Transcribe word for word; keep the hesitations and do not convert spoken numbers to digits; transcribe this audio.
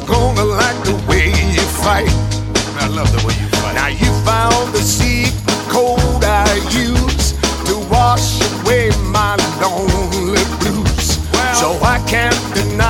gonna like the way you fight. I love the way you fight. Now you found the secret code I use to wash away my lonely blues. Well, so I can't deny